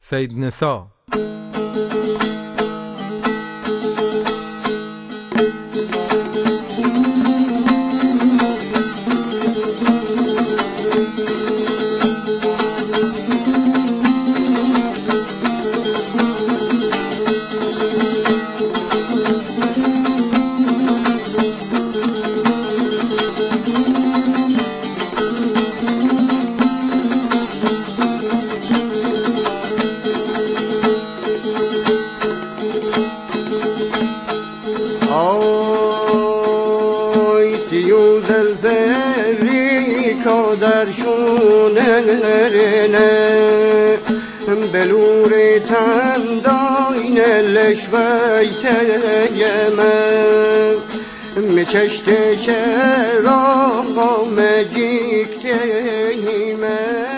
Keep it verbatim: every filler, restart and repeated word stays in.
سید نسا. در شونرنه بلور تنداین لشویت یمن میچشت شراغ مجیک تیمه